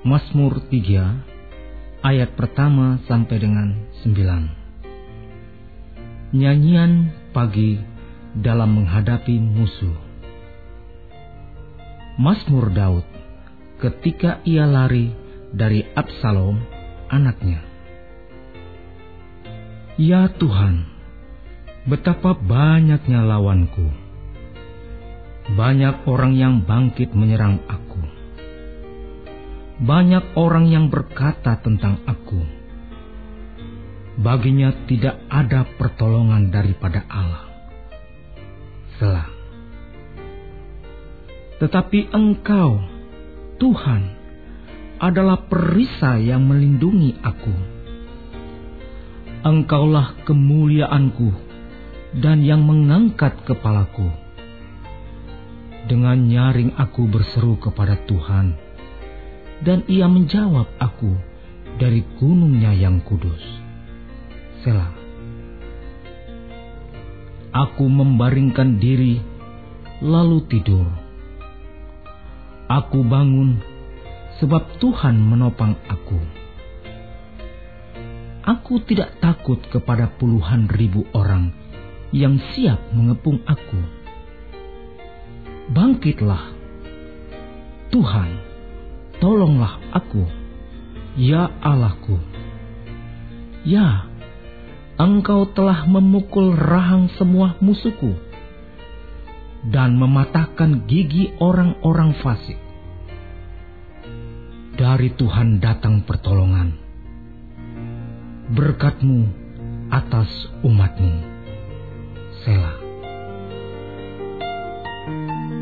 Mazmur 3 ayat pertama sampai dengan 9. Nyanyian pagi dalam menghadapi musuh. Mazmur Daud ketika ia lari dari Absalom anaknya. Ya Tuhan, betapa banyaknya lawanku. Banyak orang yang bangkit menyerang aku. Banyak orang yang berkata tentang aku, baginya tidak ada pertolongan daripada Allah. Selah. Tetapi Engkau, Tuhan, adalah perisai yang melindungi aku. Engkaulah kemuliaanku dan yang mengangkat kepalaku. Dengan nyaring aku berseru kepada Tuhan, dan Ia menjawab aku dari gunungnya yang kudus. Selah. Aku membaringkan diri, lalu tidur. Aku bangun, sebab Tuhan menopang aku. Aku tidak takut kepada puluhan ribu orang yang siap mengepung aku. Bangkitlah, Tuhan, tolonglah aku, ya Allahku. Ya, Engkau telah memukul rahang semua musuhku dan mematahkan gigi orang-orang fasik. Dari Tuhan datang pertolongan, berkat-Mu atas umat-Mu. Selah.